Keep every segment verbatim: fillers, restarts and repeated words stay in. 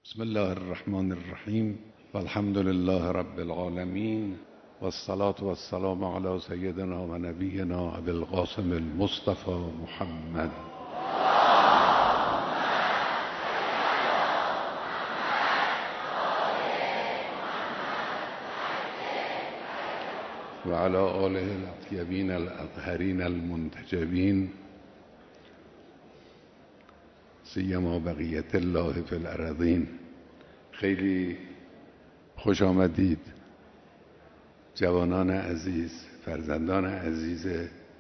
بسم الله الرحمن الرحیم و الحمد لله رب العالمین و الصلاة و السلام علی سیدنا و نبینا ابی القاسم المصطفى محمد و علی آله الاطیبین الاطهرین المنتجبین سیما بقیت الله فی الارضین. خیلی خوش آمدید جوانان عزیز، فرزندان عزیز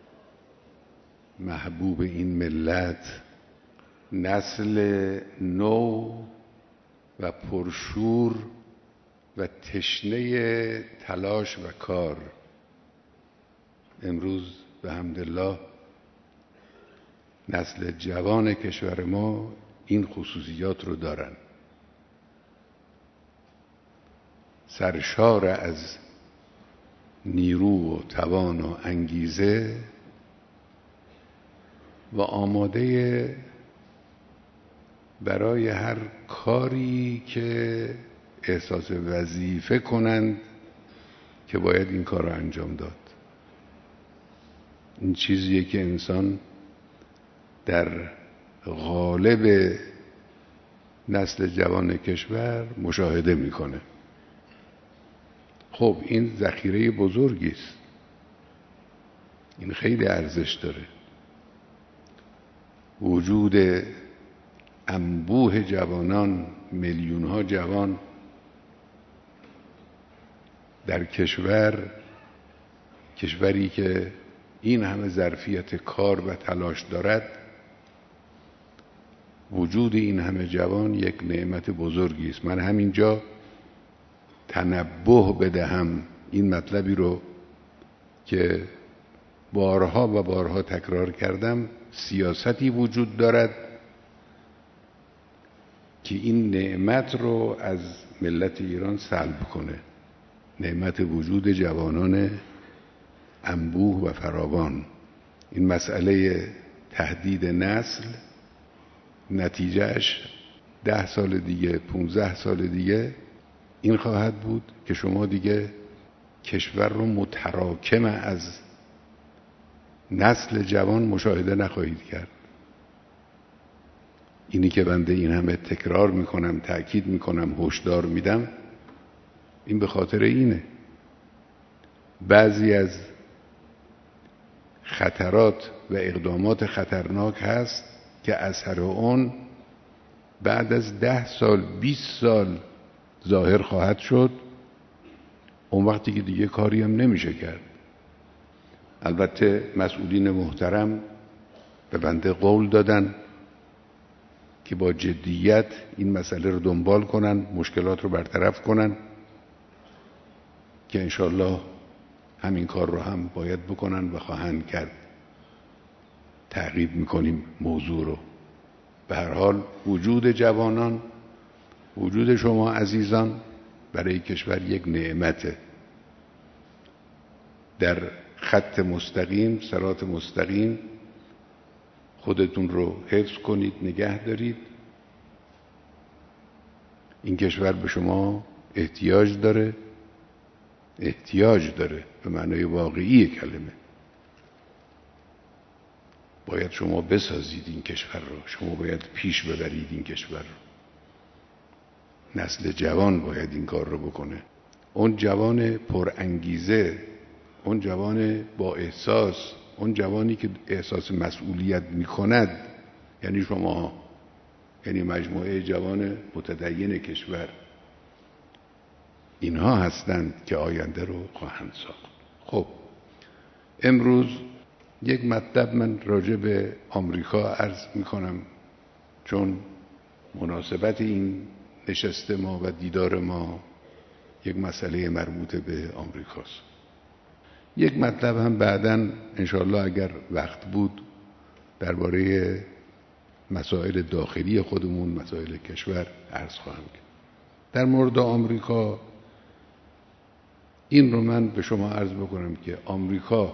محبوب این ملت، نسل نو و پرشور و تشنه تلاش و کار. امروز به حمدالله نسل جوان کشور ما این خصوصیات رو دارن، سرشار از نیرو و توان و انگیزه و آماده برای هر کاری که احساس وظیفه کنند که باید این کار رو انجام داد. این چیزیه که انسان در غالب نسل جوان کشور مشاهده میکنه. خب این ذخیره بزرگی است، این خیلی ارزش داره. وجود انبوه جوانان، میلیون ها جوان در کشور، کشوری که این همه ظرفیت کار و تلاش دارد، وجود این همه جوان یک نعمت بزرگی است. من همینجا تنبه بدهم این مطلبی رو که بارها و بارها تکرار کردم. سیاستی وجود دارد که این نعمت رو از ملت ایران سلب کنه، نعمت وجود جوانان انبوه و فراوان. این مسئله تهدید نسل نتیجهش ده سال دیگه، پونزده سال دیگه این خواهد بود که شما دیگه کشور رو متراکم از نسل جوان مشاهده نخواهید کرد. اینی که بنده این همه تکرار میکنم، تأکید میکنم، هشدار میدم، این به خاطر اینه. بعضی از خطرات و اقدامات خطرناک هست که اثر اون بعد از ده سال، بیست سال ظاهر خواهد شد. اون وقتی که دیگه کاری هم نمیشه کرد. البته مسئولین محترم به بنده قول دادن که با جدیت این مسئله رو دنبال کنن، مشکلات رو برطرف کنن، که انشالله همین کار رو هم باید بکنن و خواهند کرد. تعقیب میکنیم موضوع رو. به هر حال وجود جوانان، وجود شما عزیزان برای کشور یک نعمته. در خط مستقیم، صراط مستقیم خودتون رو حفظ کنید، نگه دارید. این کشور به شما احتیاج داره، احتیاج داره به معنای واقعی کلمه. باید شما بسازید این کشور رو، شما باید پیش ببرید این کشور رو. نسل جوان باید این کار رو بکنه. اون جوان پر انگیزه، اون جوان با احساس، اون جوانی که احساس مسئولیت میکند، یعنی شما، یعنی مجموعه جوان متدین کشور، اینها هستند که آینده رو خواهند ساخت. خب امروز یک مطلب من راجع به آمریکا عرض میکنم، چون مناسبت این نشست ما و دیدار ما یک مسئله مربوط به آمریکاست. یک مطلب هم بعداً انشاءالله اگر وقت بود درباره مسائل داخلی خودمون، مسائل کشور عرض خواهم کرد. در مورد آمریکا این رو من به شما عرض بکنم که آمریکا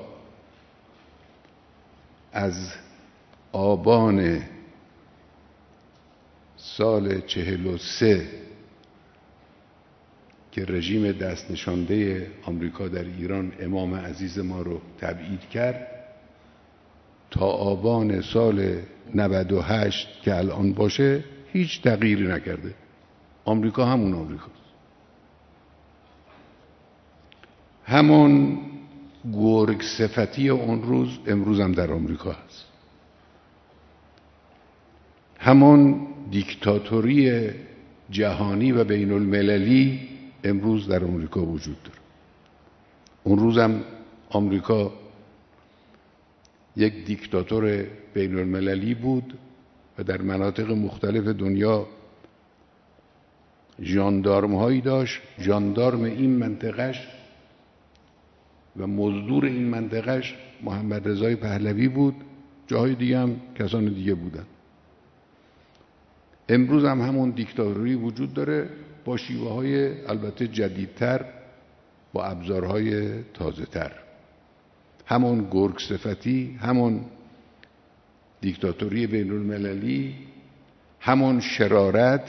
از آبان سال چهل و سه که رژیم دست نشانده آمریکا در ایران امام عزیز ما رو تبعید کرد تا آبان سال نود و هشت که الان باشه هیچ تغییری نکرده. آمریکا همون آمریکاست، همون گرگ صفتی اون روز امروز هم در آمریکا هست، همون دیکتاتوری جهانی و بین المللی امروز در آمریکا وجود داره. اون روز هم آمریکا یک دیکتاتور بین المللی بود و در مناطق مختلف دنیا ژاندارم هایی داشت. ژاندارم این منطقهش و مزدور این منطقهش محمد رضای پهلوی بود، جاهای دیگه هم کسان دیگه بودن. امروز هم همون دیکتاتوری وجود داره با شیوه های البته جدیدتر، با ابزارهای تازه تر. همون گرگ صفتی، همون دیکتاتوری بین المللی، همون شرارت،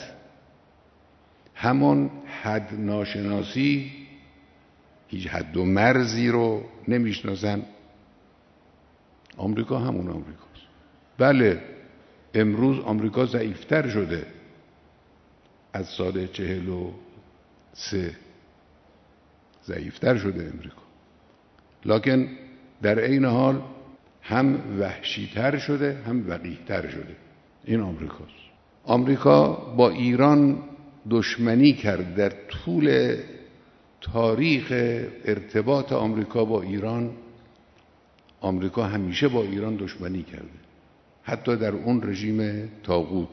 همون حد ناشناسی، هیچ حد و مرزی رو نمیشناسن. آمریکا همون آمریکاست. بله امروز آمریکا ضعیفتر شده از سال چهل و سه، ضعیفتر شده امریکا، لکن در عین حال هم وحشیتر شده هم وقیحتر شده. این آمریکاست. آمریکا با ایران دشمنی کرد. در طول تاریخ ارتباط آمریکا با ایران، آمریکا همیشه با ایران دشمنی کرده، حتی در اون رژیم طاغوت.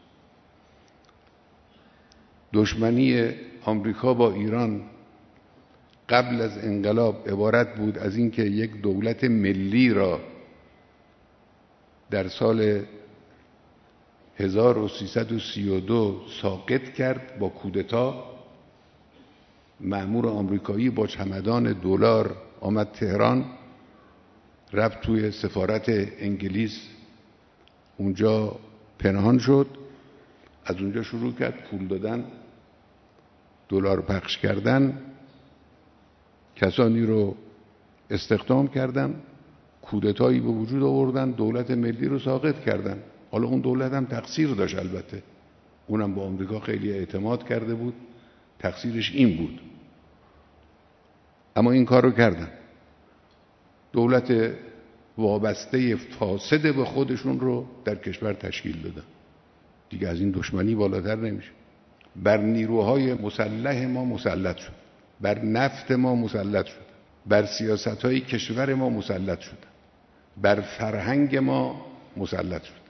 دشمنی آمریکا با ایران قبل از انقلاب عبارت بود از اینکه یک دولت ملی را در سال هزار و سیصد و سی و دو ساقط کرد با کودتا. مأمور آمریکایی با چمدان دلار آمد تهران، رفت توی سفارت انگلیس، اونجا پنهان شد، از اونجا شروع کرد پول دادن، دلار پخش کردن، کسانی رو استخدام کردن، کودتایی به وجود آوردن، دولت ملی رو ساقط کردن. حالا اون دولت هم تقصیر داشت، البته اونم با آمریکا خیلی اعتماد کرده بود، تقصیرش این بود، اما این کار رو کردن. دولت وابسته فاسد به خودشون رو در کشور تشکیل دادن. دیگه از این دشمنی بالاتر نمیشه. بر نیروهای مسلح ما مسلط شد، بر نفت ما مسلط شد، بر سیاستهای کشور ما مسلط شد، بر فرهنگ ما مسلط شد.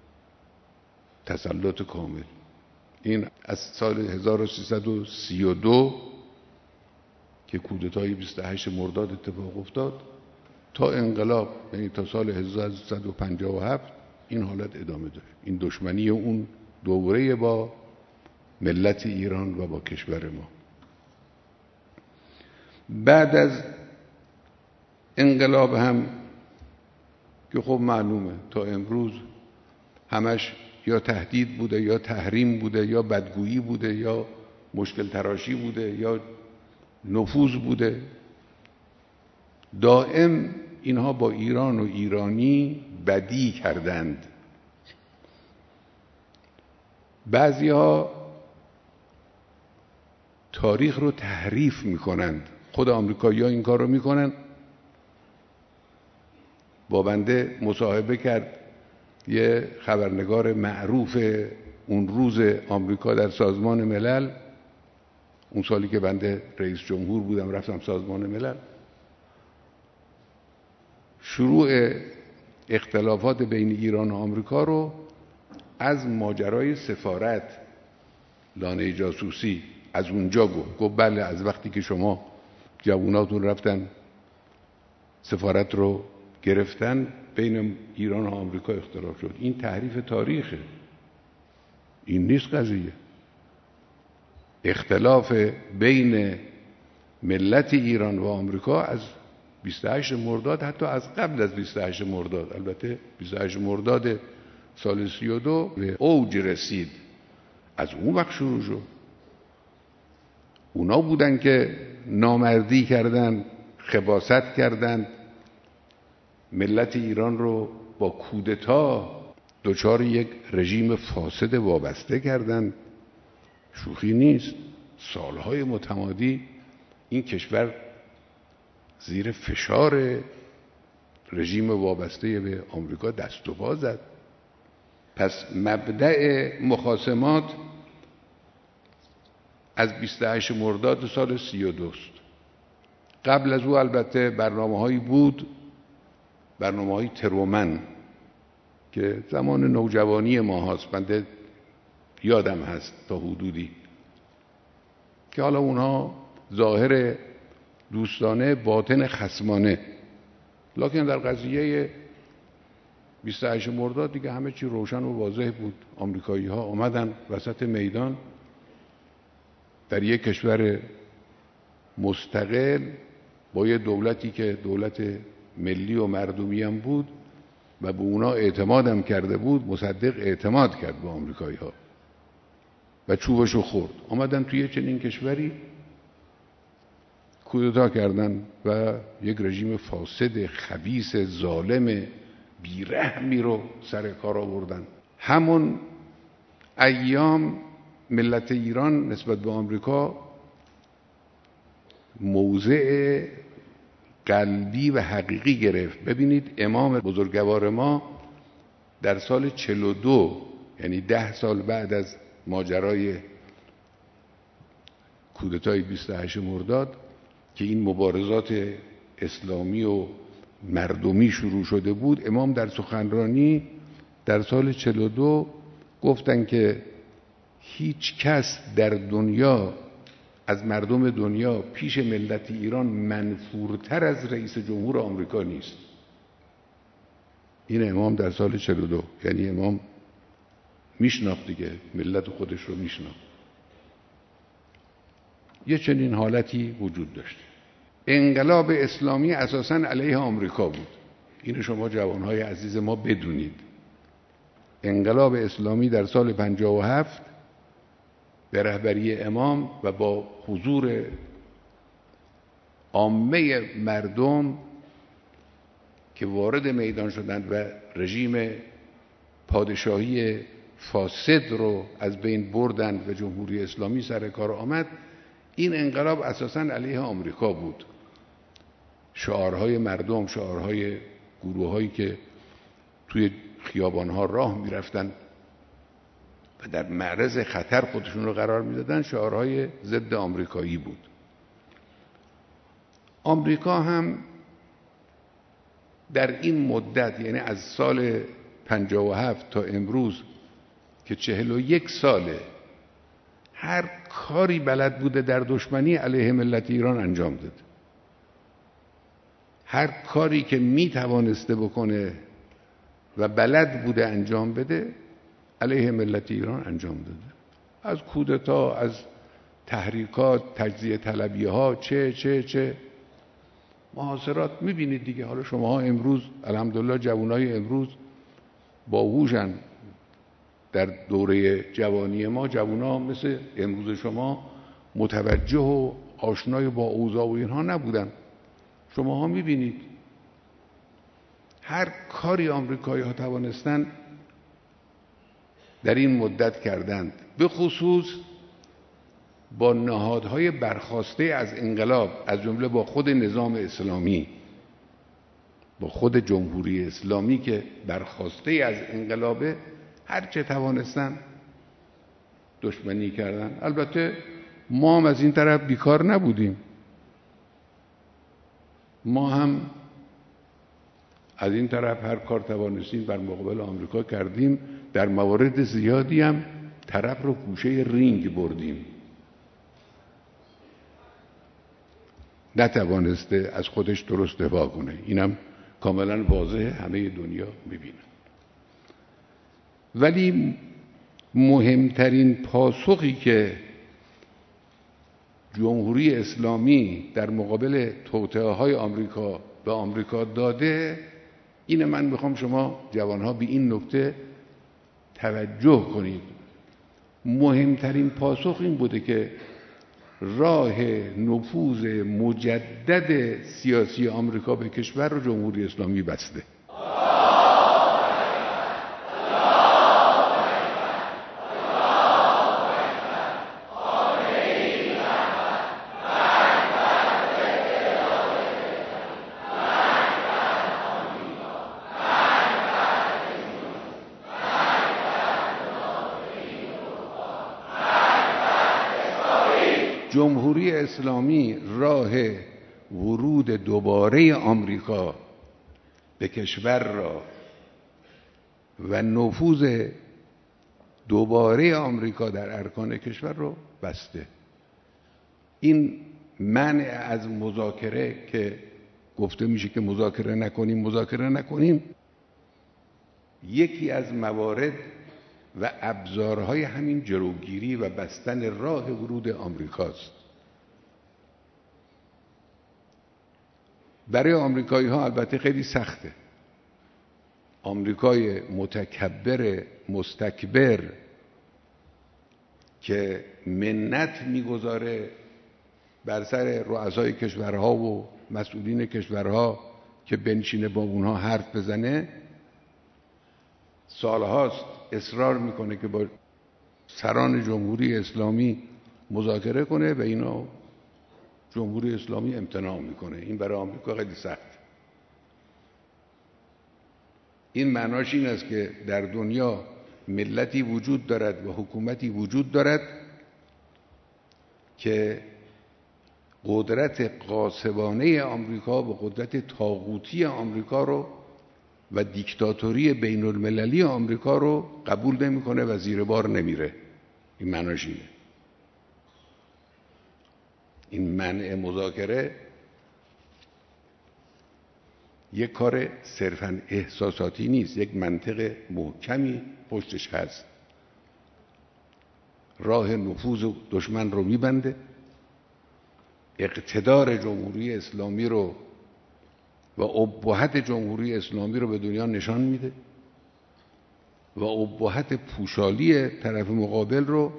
تسلط کامل. این از سال هزار و سیصد و سی و دو که کودتای بیست و هشت مرداد اتفاق افتاد تا انقلاب، یعنی تا سال هزار و سیصد و پنجاه و هفت این حالت ادامه داره. این دشمنی اون دوره با ملت ایران و با کشور ما. بعد از انقلاب هم که خب معلومه تا امروز همش یا تهدید بوده یا تحریم بوده یا بدگویی بوده یا مشکل تراشی بوده یا نفوذ بوده. دائم اینها با ایران و ایرانی بدی کردند. بعضیها تاریخ رو تحریف میکنند. خود آمریکایی‌ها این کار رو میکنن. با بنده مصاحبه کرد یه خبرنگار معروف اون روز آمریکا در سازمان ملل، اون سالی که بنده رئیس جمهور بودم رفتم سازمان ملل. شروع اختلافات بین ایران و آمریکا رو از ماجرای سفارت، لانه جاسوسی، از اونجا گفت. گفت بله از وقتی که شما جواناتون رفتن سفارت رو گرفتن بین ایران و آمریکا اختلاف شد. این تحریف تاریخه، این نیست قضیه. اختلاف بین ملت ایران و آمریکا از بیست و هشت مرداد، حتی از قبل از بیست و هشت مرداد، البته بیست و هشت مرداد سال سی و دو به اوج رسید از اون وقت شروع شد. اونا بودن که نامردی کردن، خباثت کردن، ملت ایران رو با کودتا دچار یک رژیم فاسد وابسته کردن. شوخی نیست. سالهای متمادی این کشور زیر فشار رژیم وابسته به آمریکا دست و پا زد. پس مبدأ مخاصمات از بیست و هشت مرداد سال سی و دو است. قبل از او البته برنامه‌هایی بود، برنامه‌های ترومن که زمان نوجوانی ما هست، بنده یادم هست تا حدودی، که حالا اونها ظاهر دوستانه باطن خصمانه، لکن در قضیه بیست و هشت مرداد دیگه همه چی روشن و واضح بود. آمریکایی ها آمدن وسط میدان در یک کشور مستقل با یه دولتی که دولت ملی و مردمی هم بود و به اونا اعتماد هم کرده بود، مصدق اعتماد کرد به آمریکایی ها و چوبشو خورد. آمدن توی چنین کشوری کودتا کردن و یک رژیم فاسد خبیث ظالم بیرحمی رو سر کار آوردن. همون ایام ملت ایران نسبت به آمریکا موضع قلبی و حقیقی گرفت. ببینید امام بزرگوار ما در سال چهل و دو، یعنی ده سال بعد از ماجرای کودتای بیست و هشت مرداد که این مبارزات اسلامی و مردمی شروع شده بود، امام در سخنرانی در سال چهل و دو گفتن که هیچ کس در دنیا از مردم دنیا پیش ملت ایران منفورتر از رئیس جمهور آمریکا نیست. این امام در سال چهل و دو، یعنی امام میشناخت دیگه، ملت خودش رو میشناخت. یه چنین حالتی وجود داشت. انقلاب اسلامی اساساً علیه آمریکا بود. اینو شما جوانهای عزیز ما بدونید. انقلاب اسلامی در سال پنجاه و هفت به رهبری امام و با حضور عامه مردم که وارد میدان شدند و رژیم پادشاهی فاسد رو از بین بردند و جمهوری اسلامی سر کار آمد، این انقلاب اساساً علیه آمریکا بود. شعارهای مردم، شعارهای گروه‌هایی که توی خیابان‌ها راه می‌رفتند و در معرض خطر خودشون رو قرار می‌دادن، شعارهای ضد آمریکایی بود. آمریکا هم در این مدت، یعنی از سال پنجاه و هفت تا امروز که چهل و یک ساله، هر کاری بلد بوده در دشمنی علیه ملت ایران انجام داده. هر کاری که می توانسته بکنه و بلد بوده انجام بده علیه ملت ایران انجام داده. از کودتا، از تحریکات، تجزیه طلبی ها، چه چه چه محاصرات میبینید دیگه. حالا شماها امروز الحمدلله جوانای امروز باهوشن. در دوره جوانی ما جوانا مثل امروز شما متوجه و آشنای با اوضاع و اینها نبودن. شماها میبینید هر کاری آمریکایی ها توانستن در این مدت کردند، به خصوص با نهادهای برخاسته از انقلاب، از جمله با خود نظام اسلامی، با خود جمهوری اسلامی که برخاسته از انقلابه، هر چه توانستن دشمنی کردن. البته ما هم از این طرف بیکار نبودیم. ما هم از این طرف هر کار توانستیم بر مقابل آمریکا کردیم. در موارد زیادی هم طرف رو گوشه رینگ بردیم. نتوانسته از خودش درست دفاع کنه. اینم کاملا واضحه، همه دنیا میبینن. ولی مهمترین پاسخی که جمهوری اسلامی در مقابل توطئه‌های آمریکا به آمریکا داده، اینه من میخوام شما جوانها به این نکته توجه کنید. مهمترین پاسخ این بوده که راه نفوذ مجدد سیاسی آمریکا به کشور رو جمهوری اسلامی بسته. جمهوری اسلامی راه ورود دوباره آمریکا به کشور را و نفوذ دوباره آمریکا در ارکان کشور رو بسته. این منع از مذاکره که گفته میشه که مذاکره نکنیم مذاکره نکنیم یکی از موارد و ابزارهای همین جلوگیری و بستن راه ورود آمریکاست. برای آمریکایی ها البته خیلی سخته. آمریکای متکبر مستکبر که منت میگذاره بر سر رؤسای کشورها و مسئولین کشورها که بنشینه با اونها حرف بزنه، سالهاست اصرار میکنه که با سران جمهوری اسلامی مذاکره کنه و اینا جمهوری اسلامی امتناع میکنه. این برای آمریکا خیلی سخت. این معناش این است که در دنیا ملتی وجود دارد و حکومتی وجود دارد که قدرت غاصبانه آمریکا و قدرت طاغوتی آمریکا رو و دیکتاتوری بین المللی آمریکا رو قبول نمیکنه و زیر بار نمیره. این معناش اینه. این منع مذاکره یک کار صرفاً احساساتی نیست، یک منطق محکمی پشتش هست. راه نفوذ دشمن رو میبنده، اقتدار جمهوری اسلامی رو و ابهت جمهوری اسلامی رو به دنیا نشان میده و ابهت پوشالی طرف مقابل رو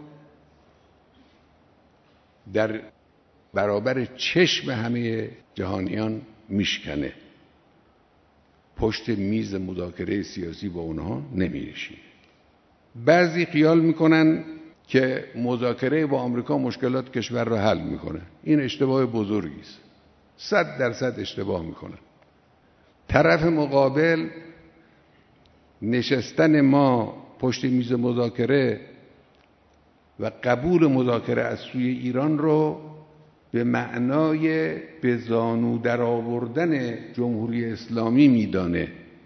در برابر چشم همه جهانیان میشکنه. پشت میز مذاکره سیاسی با اونها نمیشینه. بعضی خیال میکنن که مذاکره با آمریکا مشکلات کشور را حل میکنه. این اشتباه بزرگی است. صد درصد اشتباه میکنن. طرف مقابل نشستن ما پشت میز مذاکره و قبول مذاکره از سوی ایران رو به معنای به زانو در آوردن جمهوری اسلامی میدانه.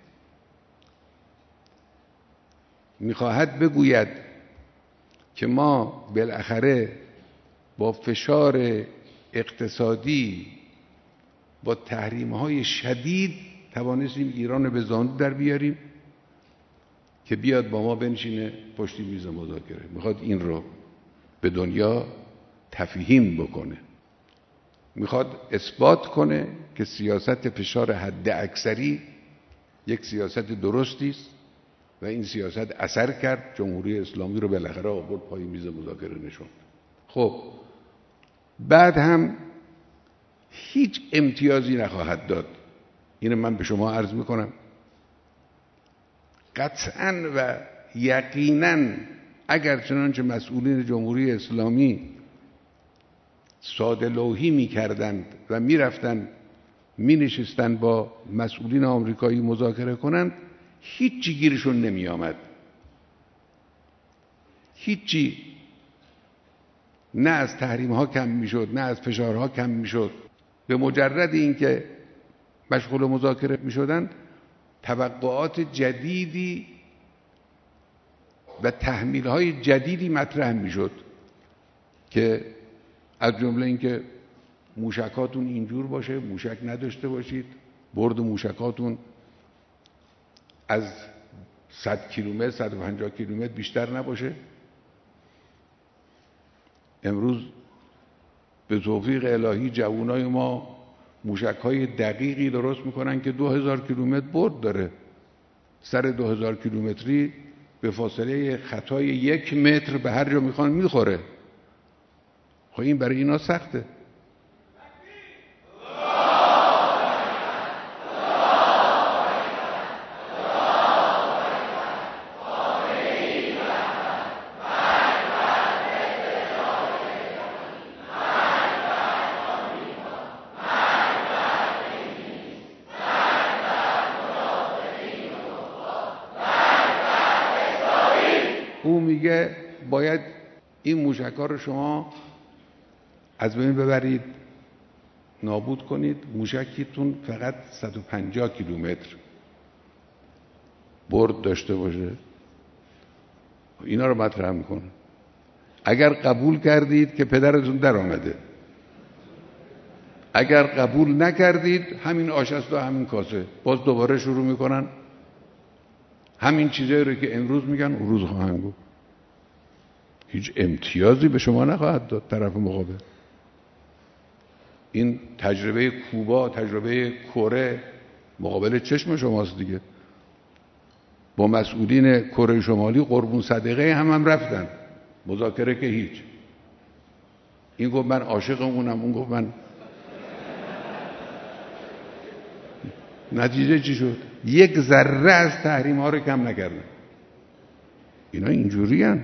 میخواهد بگوید که ما بالاخره با فشار اقتصادی با تحریم‌های شدید توانستیم ایران رو به زانو در بیاریم که بیاد با ما بنشینه پشت میز مذاکره. میخواد این رو به دنیا تفهیم بکنه. میخواد اثبات کنه که سیاست فشار حد اکثری یک سیاست درستی است و این سیاست اثر کرد. جمهوری اسلامی رو بالاخره آورد پای میز مذاکره نشوند. خب بعد هم هیچ امتیازی نخواهد داد. اینو من به شما عرض میکنم. قطعاً و یقیناً اگر چنانچه مسئولین جمهوری اسلامی ساده لوحی میکردند و میرفتند مینشستند با مسئولین آمریکایی مذاکره کنند، هیچی گیرشون نمی آمد. هیچی. نه از تحریم ها کم میشد، نه از فشارها کم میشد. به مجرد اینکه مشغول مذاکره میشدند، توقعات جدیدی و تحمیل های جدیدی مطرح میشد که از جمله اینکه موشکاتون اینجور باشه، موشک نداشته باشید، برد موشکاتون از صد کیلومتر صد و پنجاه کیلومتر بیشتر نباشه. امروز به توفیق الهی جوانای ما موشک‌های دقیقی درست میکنن که دو هزار کیلومتر برد داره. سر دو هزار کیلومتری به فاصله خطای یک متر به هر جا میخوان میخوره. خب این برای اینا سخته. او میگه باید این موشک‌ها رو شما از بین ببرید، نابود کنید. موشکیتون فقط صد و پنجاه کیلومتر برد داشته باشه. اینا رو مطرح میکنه. اگر قبول کردید که پدرتون در آمده، اگر قبول نکردید همین آش است و همین کاسه. باز دوباره شروع میکنن همین چیزایی رو که امروز میگن اون روز خواهند گفت. هیچ امتیازی به شما نخواهد داد طرف مقابل. این تجربه کوبا، تجربه کره مقابل چشم شماست دیگه. با مسئولین کره شمالی قربون صدقه هم هم رفتن، مذاکره که هیچ. این گفت من عاشق اونم، اون گفت من. نتیجه چی شد؟ یک ذره از تحریم ها رو کم نکردن. اینا اینجوری هن.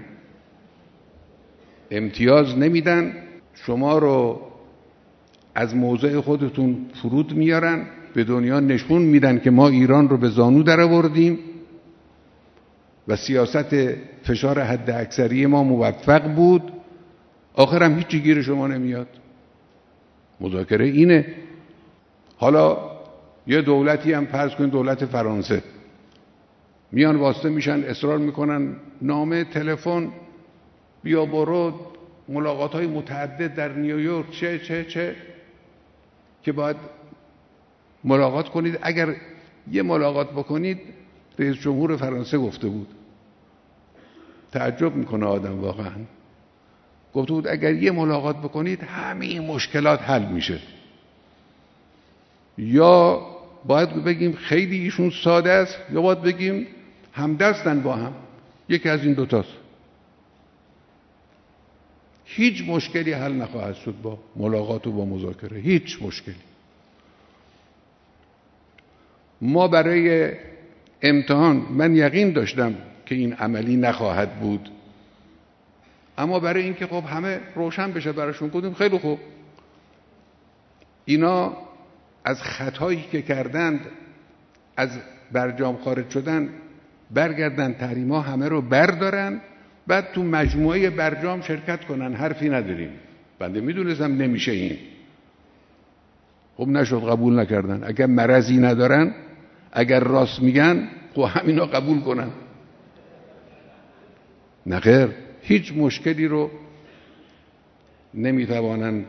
امتیاز نمیدن، شما رو از موضع خودتون فرود میارن، به دنیا نشون میدن که ما ایران رو به زانو در آوردیم و سیاست فشار حد اکثری ما موفق بود. آخرم هیچی گیر شما نمیاد. مذاکره اینه. حالا یه دولتی هم فرض کنید دولت فرانسه، میان واسطه میشن، اصرار میکنن نامه، تلفن، بیا برو، ملاقات های متعدد در نیویورک، چه چه چه که باید ملاقات کنید. اگر یه ملاقات بکنید، رئیس جمهور فرانسه گفته بود، تعجب میکنه آدم واقعا، گفته بود اگر یه ملاقات بکنید همه این مشکلات حل میشه. یا باید بگیم خیلی ایشون ساده است، یا باید بگیم همدستن با هم. یکی از این دوتاست. هیچ مشکلی حل نخواهد شد با ملاقات و با مذاکره. هیچ مشکلی. ما برای امتحان، من یقین داشتم که این عملی نخواهد بود، اما برای اینکه خب همه روشن بشه براشون گفتیم خیلی خوب، اینا از خطایی که کردند، از برجام خارج شدن، برگردن تحریما همه رو بردارن، بعد تو مجموعه برجام شرکت کنن. حرفی نداریم. بنده میدونستم نمیشه این. خب نشد، قبول نکردن. اگر مرضی ندارن، اگر راست میگن، خب همینا قبول کنن. نخیر، هیچ مشکلی رو نمیتوانند.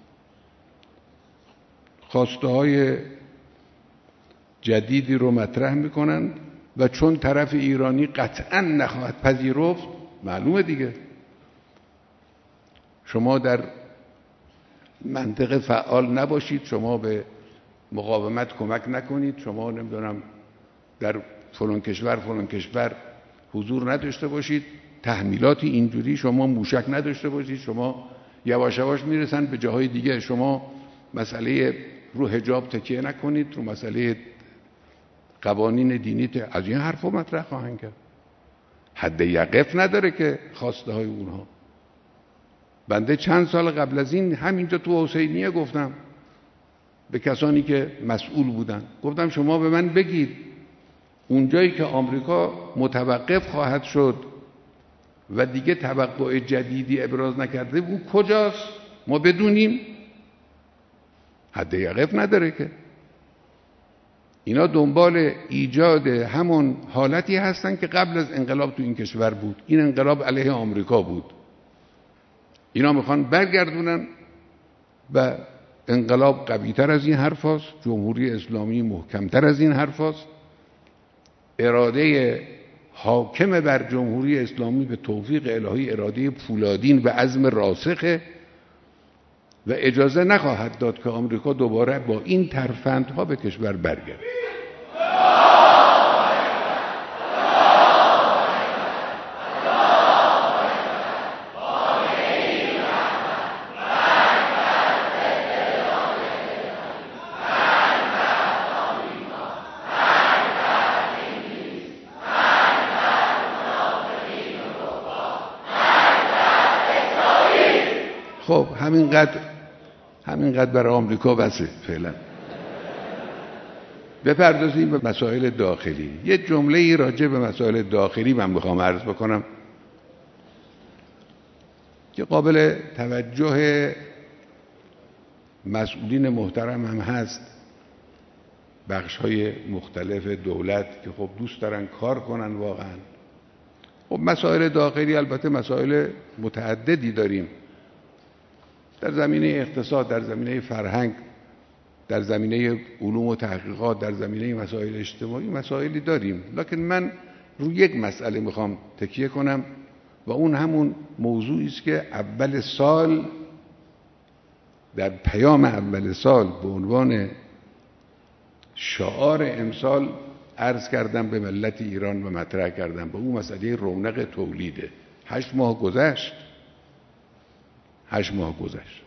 خواسته های جدیدی رو مطرح میکنند و چون طرف ایرانی قطعا نخواهد پذیرفت، معلومه دیگه. شما در منطقه فعال نباشید، شما به مقاومت کمک نکنید، شما نمیدونم در فلان کشور فلان کشور حضور نداشته باشید، تحمیلاتی اینجوری، شما موشک نداشته باشید، شما یواش یواش میرسن به جاهای دیگه. شما مسئله رو حجاب تکیه نکنید، رو مسئله قوانین دینی از این حرفا مطرح خواهند کرد. حد یقف نداره که خواسته های اونها. بنده چند سال قبل از این همینجا تو حسینیه گفتم به کسانی که مسئول بودن، گفتم شما به من بگید اونجایی که آمریکا متوقف خواهد شد و دیگه توقع جدیدی ابراز نکرده، او کجاست؟ ما بدونیم. حد یقف نداره که. اینا دنبال ایجاد همون حالتی هستن که قبل از انقلاب تو این کشور بود. این انقلاب علیه آمریکا بود. اینا میخوان برگردونن و انقلاب قوی‌تر از این حرف هست، جمهوری اسلامی محکم‌تر از این حرف هست. اراده حاکم بر جمهوری اسلامی به توفیق الهی اراده پولادین و عزم راسخه و اجازه نخواهد داد که آمریکا دوباره با این ترفندها به کشور برگرده. خب همینقدر همینقدر برای آمریکا بسه فعلا. بپردازیم به مسائل داخلی. یه جمله ای راجع به مسائل داخلی من میخوام عرض بکنم که قابل توجه مسئولین محترم هم هست، بخش‌های مختلف دولت که خب دوست دارن کار کنن واقعا. خب مسائل داخلی البته مسائل متعددی داریم، در زمینه اقتصاد، در زمینه فرهنگ، در زمینه علوم و تحقیقات، در زمینه مسائل اجتماعی مسائلی داریم، لکن من روی یک مسئله میخوام تکیه کنم و اون همون موضوعی است که اول سال در پیام اول سال به عنوان شعار امسال عرض کردم به ملت ایران و مطرح کردم، به اون مسئله رونق تولیده. هشت ماه گذشت هشت ماه گذشت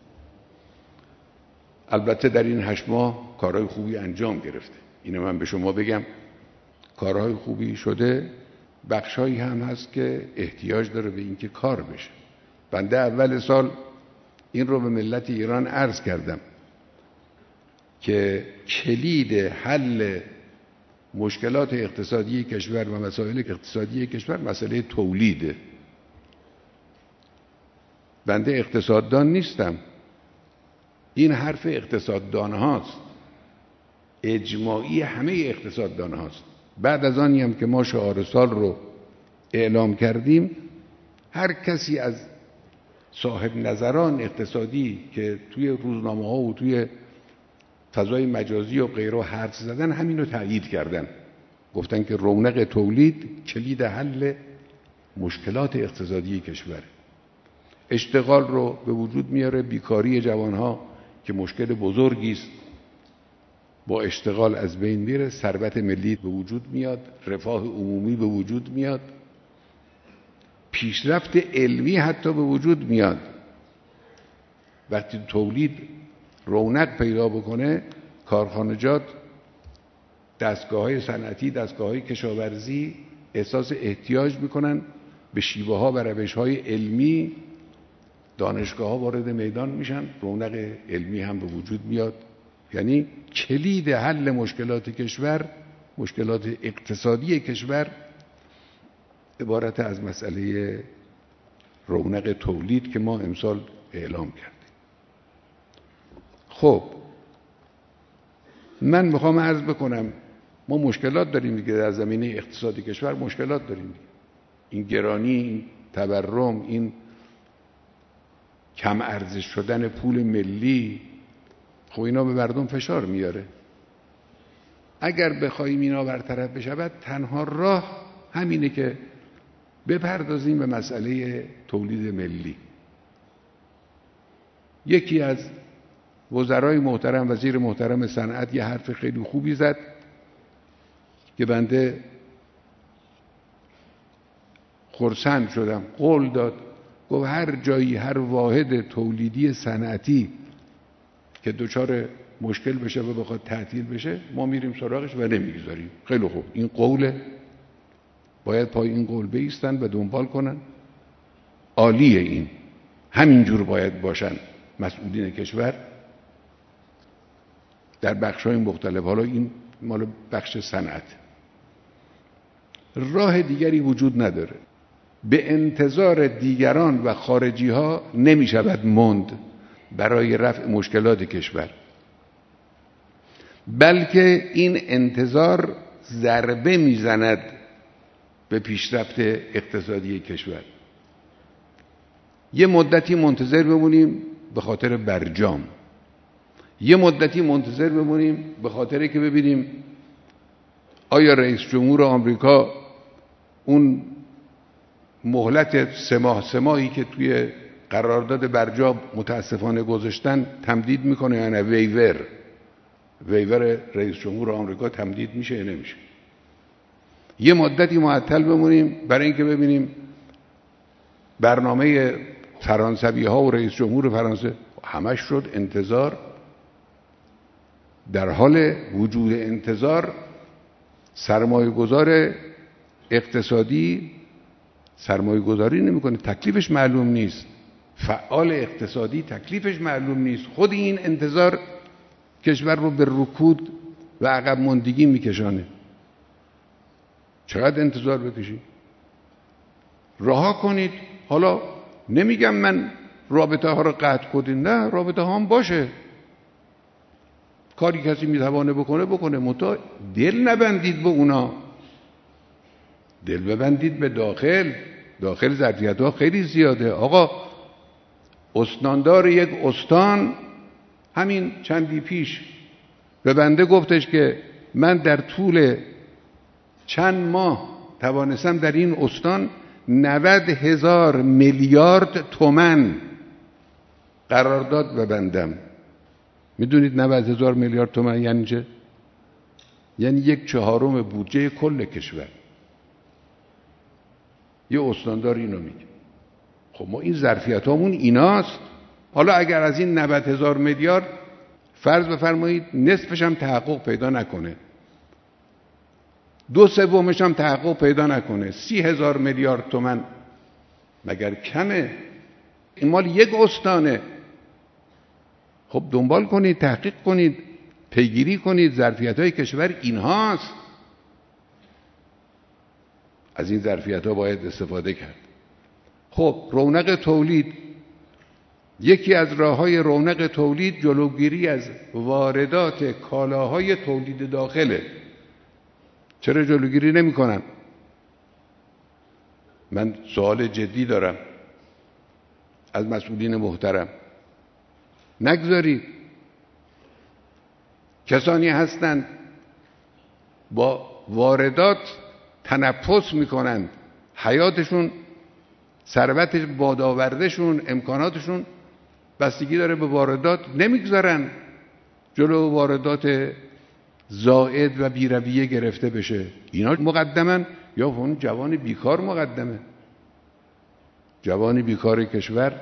البته در این هشت ماه کارهای خوبی انجام گرفته، اینو من به شما بگم، کارهای خوبی شده، بخشایی هم هست که احتیاج داره به اینکه کار بشه. بنده اول سال این رو به ملت ایران عرض کردم که کلید حل مشکلات اقتصادی کشور و مسائل اقتصادی کشور مسئله تولیده. بنده اقتصاددان نیستم، این حرف اقتصاددان هاست، اجماعی همه اقتصاددان هاست. بعد از آنی هم که ما شعار سال رو اعلام کردیم، هر کسی از صاحب نظران اقتصادی که توی روزنامه ها و توی فضای مجازی و غیره حرف زدن همین رو تایید کردن، گفتن که رونق تولید کلید حل مشکلات اقتصادی کشور، اشتغال رو به وجود میاره، بیکاری جوانها که مشکل بزرگی است با اشتغال از بین میره، ثروت ملی به وجود میاد، رفاه عمومی به وجود میاد، پیشرفت علمی حتی به وجود میاد. وقتی تولید رونق پیدا بکنه، کارخانجات، دستگاه‌های صنعتی، دستگاه‌های کشاورزی احساس احتیاج میکنن به شیوه ها و روش های علمی، دانشگاه ها وارد میدان میشن، رونق علمی هم به وجود میاد. یعنی کلید حل مشکلات کشور، مشکلات اقتصادی کشور، عبارت از مسئله رونق تولید که ما امسال اعلام کردیم. خب من میخوام عرض بکنم ما مشکلات داریم دیگه، در زمینه اقتصادی کشور مشکلات داریم دیگه. این گرانی، این تورم، این کم ارزش شدن پول ملی، خب اینا به مردم فشار میاره. اگر بخوایم اینا برطرف بشود، تنها راه همینه که بپردازیم به مسئله تولید ملی. یکی از وزرای محترم، وزیر محترم صنعت، یه حرف خیلی خوبی زد که بنده خرسند شدم. قول داد، گفت هر جایی، هر واحد تولیدی صنعتی که دچار مشکل بشه و بخواد تعطیل بشه، ما میریم سراغش و نمیگذاریم. خیلی خوب، این قوله، باید پای این قول بایستن و دنبال کنن. عالیه، این همینجور باید باشن مسئولین کشور در بخش‌های مختلف. حالا این مال بخش صنعت، راه دیگری وجود نداره. به انتظار دیگران و خارجی ها نمی شود ماند برای رفع مشکلات کشور، بلکه این انتظار ضربه میزند به پیشرفت اقتصادی کشور. یه مدتی منتظر بمونیم به خاطر برجام، یه مدتی منتظر بمونیم به خاطر که ببینیم آیا رئیس جمهور آمریکا اون مهلت سه ماه سه ماهی که توی قرارداد برجام متاسفانه گذاشتن تمدید میکنه یا نه؟ ویور ویور رئیس جمهور آمریکا تمدید میشه یا نمیشه؟ یه مدتی معطل بمونیم برای اینکه ببینیم برنامه فرانسوی ها و رئیس جمهور فرانسه. همش شد انتظار. در حال وجود انتظار، سرمایه گذار اقتصادی سرمایه گذاری نمیکنه، تکلیفش معلوم نیست، فعال اقتصادی تکلیفش معلوم نیست. خود این انتظار کشور رو به رکود و عقب ماندگی میکشانه. چقدر انتظار بکشید؟ رها کنید. حالا نمیگم من رابطه ها رو قطع کنید، نه، رابطه ها هم باشه، کاری کسی میتوانه بکنه بکنه، منتها دل نبندید به اونا، دل ببندید به داخل. داخل ظرفیت ها خیلی زیاده. آقا استاندار یک استان همین چندی پیش به بنده گفتش که من در طول چند ماه توانستم در این استان نود هزار میلیارد تومان قرارداد ببندم. میدونید نود هزار میلیارد تومان یعنی چه؟ یعنی یک چهارم بودجه کل کشور. یه استاندار اینو میگه. خب ما این ظرفیت هامون ایناست. حالا اگر از این نود هزار میلیارد فرض بفرمایید نصفش هم تحقق پیدا نکنه، دو سومش هم تحقق پیدا نکنه، سی هزار میلیارد تومان مگر کمه؟ این مال یک استانه. خب دنبال کنید، تحقیق کنید، پیگیری کنید. ظرفیت های کشور اینهاست. از این ظرفیت ها باید استفاده کرد. خب رونق تولید، یکی از راه‌های رونق تولید جلوگیری از واردات کالاهای تولید داخله. چرا جلوگیری نمی‌کنن؟ من سوال جدی دارم از مسئولین محترم. نگذارید کسانی هستند با واردات تنفس میکنند، حیاتشون، ثروت بادآوردشون، امکاناتشون بستگی داره به واردات، نمیگذارن جلو واردات زائد و بیرویه گرفته بشه. اینا مقدمن یا اون جوان بیکار مقدمه؟ جوان بیکار کشور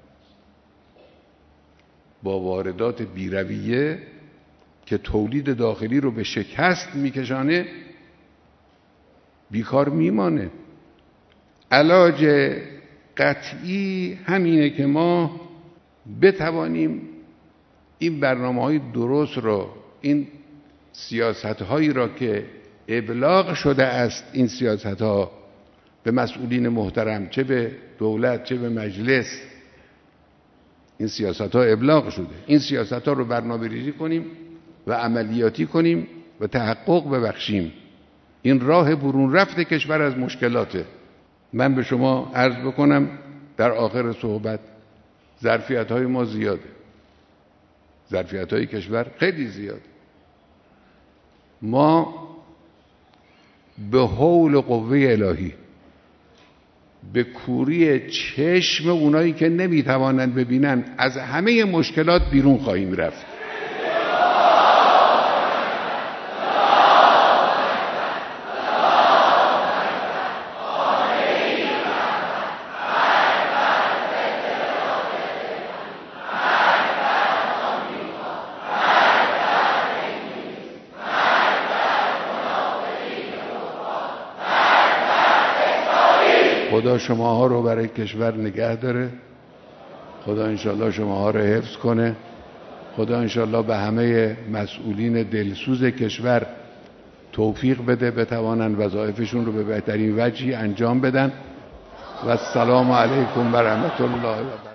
با واردات بیرویه که تولید داخلی رو به شکست میکشانه بیکار میمانه. علاج قطعی همینه که ما بتوانیم این برنامه‌های درست رو، این سیاست‌هایی را که ابلاغ شده است، این سیاست‌ها به مسئولین محترم، چه به دولت چه به مجلس، این سیاست‌ها ابلاغ شده، این سیاست‌ها رو برنامه‌ریزی کنیم و عملیاتی کنیم و تحقق ببخشیم. این راه برون رفت کشور از مشکلاته. من به شما عرض بکنم در آخر صحبت، ظرفیت‌های ما زیاده، ظرفیت‌های کشور خیلی زیاده. ما به حول قوه الهی، به کوری چشم اونایی که نمیتوانند ببینن، از همه مشکلات بیرون خواهیم رفت. خدا شماها رو برای کشور نگه داره. خدا انشالله شماها رو حفظ کنه. خدا انشالله به همه مسئولین دلسوز کشور توفیق بده بتوانند وظایفشون رو به بهترین وجهی انجام بدن. و السلام علیکم و رحمت الله و برکاته.